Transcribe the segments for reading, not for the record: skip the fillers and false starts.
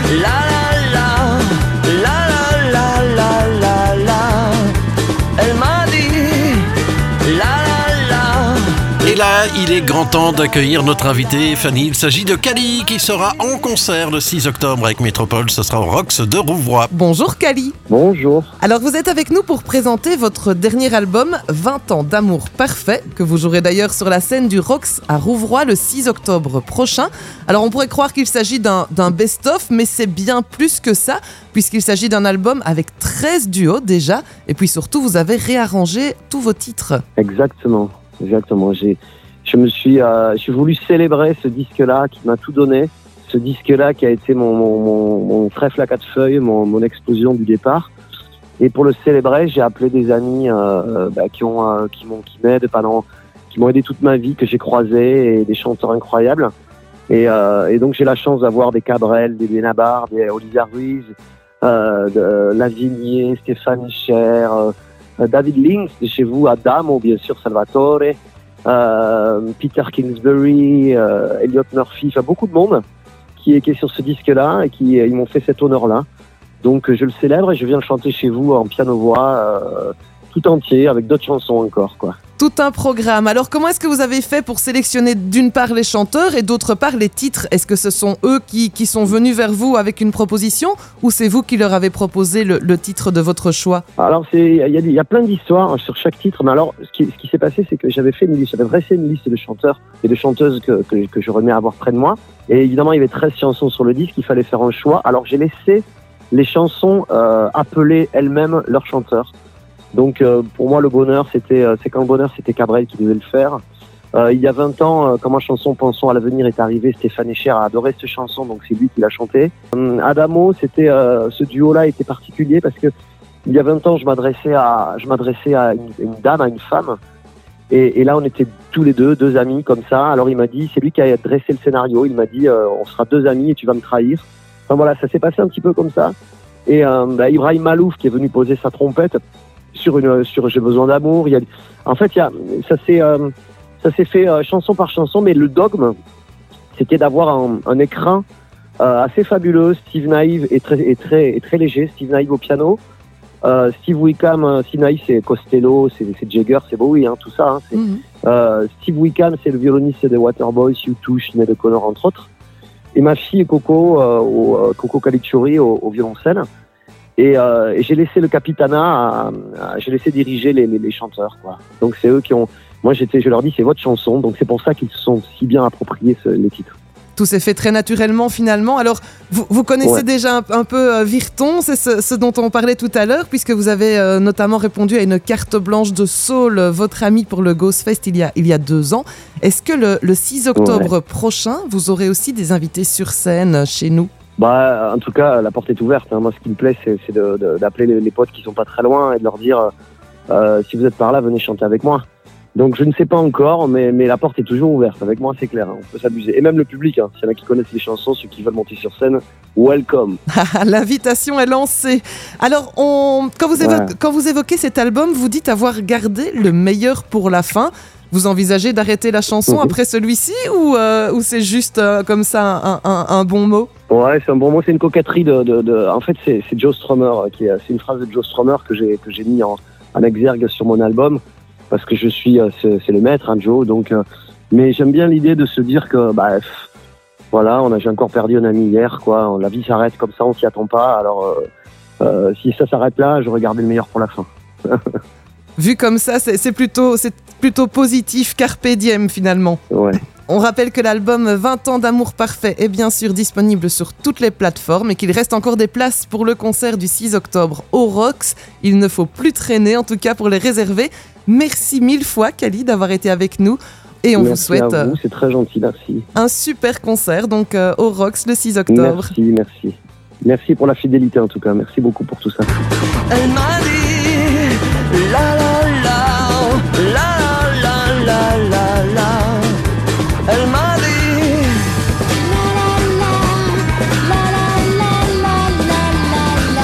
la la la, la la la la la la. Elle m'a dit la la la. Et là, il est grand temps d'accueillir notre invité, Fanny. Il s'agit de Kali qui sera en concert le 6 octobre avec Métropole. Ce sera au Rox de Rouvroy. Bonjour Kali. Bonjour. Alors vous êtes avec nous pour présenter votre dernier album 20 ans d'amour parfait, que vous jouerez d'ailleurs sur la scène du Rox à Rouvroy le 6 octobre prochain. Alors on pourrait croire qu'il s'agit d'un best-of, mais c'est bien plus que ça, puisqu'il s'agit d'un album avec 13 duos déjà, et puis surtout vous avez réarrangé tous vos titres. Exactement. J'ai voulu célébrer ce disque-là qui m'a tout donné. Ce disque-là qui a été mon trèfle à 4 feuilles, mon explosion du départ. Et pour le célébrer, j'ai appelé des amis qui m'aident qui m'ont aidé toute ma vie, que j'ai croisés, et des chanteurs incroyables. Et donc j'ai la chance d'avoir des Cabrel, des Benabar, des Olivia Ruiz, Lavigne, Stéphane Echer, David Links de chez vous, Adamo, bien sûr, Salvatore, Peter Kingsbury, Elliot Murphy, enfin beaucoup de monde qui est sur ce disque-là et ils m'ont fait cet honneur-là. Donc je le célèbre et je viens le chanter chez vous en piano-voix, tout entier, avec d'autres chansons encore, quoi. Tout un programme. Alors comment est-ce que vous avez fait pour sélectionner d'une part les chanteurs et d'autre part les titres ? Est-ce que ce sont eux qui sont venus vers vous avec une proposition ou c'est vous qui leur avez proposé le titre de votre choix ? Alors il y a plein d'histoires sur chaque titre, mais alors ce qui s'est passé, c'est que j'avais dressé une liste de chanteurs et de chanteuses que je remets à avoir près de moi. Et évidemment il y avait 13 chansons sur le disque, il fallait faire un choix. Alors j'ai laissé les chansons appeler elles-mêmes leurs chanteurs. Donc pour moi le bonheur c'était Cabrel qui devait le faire. Il y a 20 ans, quand ma chanson Pensons à l'avenir est arrivée, Stéphane Echer a adoré cette chanson, donc c'est lui qui l'a chantée. Adamo, ce duo-là était particulier parce que il y a 20 ans je m'adressais à une dame, à une femme, et là on était tous les deux amis comme ça. Alors il m'a dit, c'est lui qui a dressé le scénario, il m'a dit on sera 2 amis et tu vas me trahir. Enfin voilà, ça s'est passé un petit peu comme ça. Et Ibrahim Malouf qui est venu poser sa trompette sur J'ai besoin d'amour. Ça s'est fait chanson par chanson, mais le dogme, c'était d'avoir un écrin assez fabuleux. Steve Naïve est très léger. Steve Naïve au piano. Steve Wickham, Steve Naïve c'est Costello, c'est Jagger, c'est Bowie, tout ça. Steve Wickham c'est le violoniste des Waterboys, U2, Sinéad O'Connor entre autres. Et ma fille Coco Caligiuri au violoncelle. Et j'ai laissé le Capitana, j'ai laissé diriger les chanteurs, quoi. Donc c'est eux qui ont. Moi je leur dis c'est votre chanson, donc c'est pour ça qu'ils se sont si bien appropriés les titres. Tout s'est fait très naturellement finalement. Alors vous connaissez déjà un peu Virton, c'est ce dont on parlait tout à l'heure, puisque vous avez notamment répondu à une carte blanche de Saul, votre ami pour le Ghostfest il y a 2 ans. Est-ce que le 6 octobre prochain, vous aurez aussi des invités sur scène chez nous ? En tout cas, la porte est ouverte. Moi, ce qui me plaît, c'est d'appeler les potes qui sont pas très loin et de leur dire si vous êtes par là, venez chanter avec moi. Donc, je ne sais pas encore, mais la porte est toujours ouverte. Avec moi, c'est clair, on peut s'amuser. Et même le public, s'il y en a qui connaissent les chansons, ceux qui veulent monter sur scène, welcome. L'invitation est lancée. Alors, quand vous évoquez cet album, vous dites avoir gardé le meilleur pour la fin. Vous envisagez d'arrêter la chanson après celui-ci ou c'est juste comme ça un bon mot ? Ouais, c'est un bon mot, c'est une coquetterie en fait, c'est Joe Strummer, c'est une phrase de Joe Strummer que j'ai mis en exergue sur mon album, parce que c'est le maître, Joe, donc, mais j'aime bien l'idée de se dire que, voilà, j'ai encore perdu un ami hier, quoi, la vie s'arrête comme ça, on s'y attend pas, alors, si ça s'arrête là, j'aurais gardé le meilleur pour la fin. Vu comme ça, c'est plutôt positif, carpe diem finalement. Ouais. On rappelle que l'album 20 ans d'amour parfait est bien sûr disponible sur toutes les plateformes et qu'il reste encore des places pour le concert du 6 octobre au Rox. Il ne faut plus traîner, en tout cas pour les réserver. Merci 1000 fois, Kali, d'avoir été avec nous. Et on vous souhaite à vous, c'est très gentil, merci. Un super concert donc au Rox le 6 octobre. Merci. Merci pour la fidélité en tout cas. Merci beaucoup pour tout ça. Elle m'a dit la la la la la la la la. Elle m'a dit la la la la la la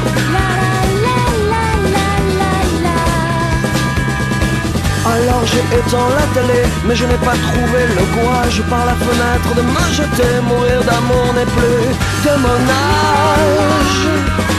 la la la la. Alors j'ai étant la télé, mais je n'ai pas trouvé le courage par la fenêtre de me jeter. Mourir d'amour n'est plus de mon âge.